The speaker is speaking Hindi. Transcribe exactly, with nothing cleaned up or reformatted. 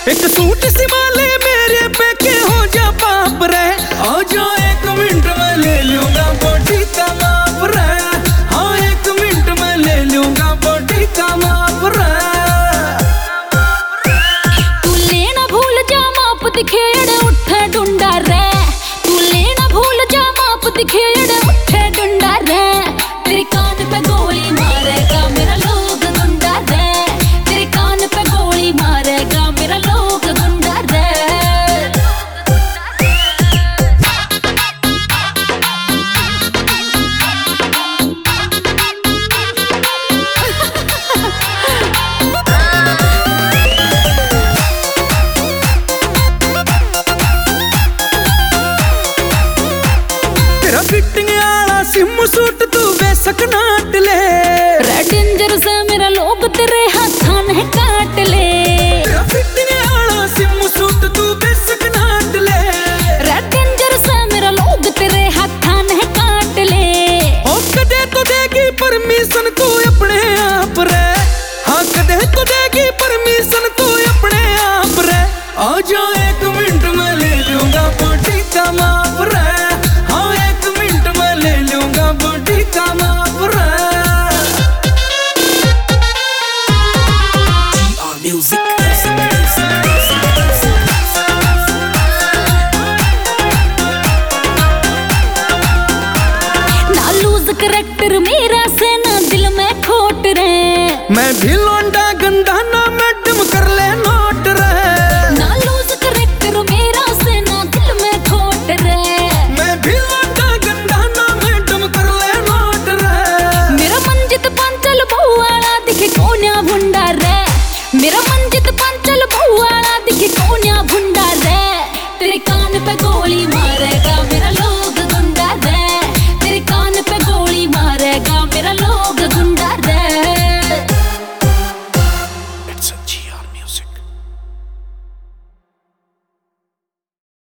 एक सूट सिमाले मेरे पे के हो जा पाप रे, आ जा एक मिनट में ले लूंगा बॉडी का माप रे, हाँ एक मिनट में ले लूंगा बॉडी का माप रे। तू लेना भूल जा माप दिखेड़ उठे डुंडा रे, तू लेना भूल जा माप दिखेड़ उठे डुंडा रे। तेरे कान पे गोली मारेगा मेरा लोग गुंडा रे, तेरे कान पे गोली मारेगा मेरा लोग गुंडा रे। तेरा फिटिंग आला सिम सूट तू बेशक नाट ले, रेड डेंजर से मेरा लोग तेरे हाथां ने काट ले। तेरा फिटिंग आला सिम सूट तू बेशक नाट ले, रेड डेंजर से मेरा लोग तेरे हाथां ने काट ले। ओ कदे तो देगी परमिशन तू अपने आप रे, हाँ कदे तो देगी परमिशन तू अपने आप रे। आ जा एक मिनट में ले लूंगा बॉडी का माप रे, हाँ एक मिनट में ले लूंगा बॉडी का माप रे। ना लूज करैक्टर मेरा से ना दिल में खोट रे, मैं भी लौंडा गंदा ना मैडम कर ले नोट रे, ना लूज करैक्टर मेरा से ना दिल में खोट रे। मैं भी लौंडा गंदा ना मैडम कर ले नोट रे। मेरा मंजित पांचल बहुआला दिखे कोन्या भुंडा रे, मेरा मंजित पांचल बहुआला दिखे कोन्या भुंडा रे। तेरे कान पे गोली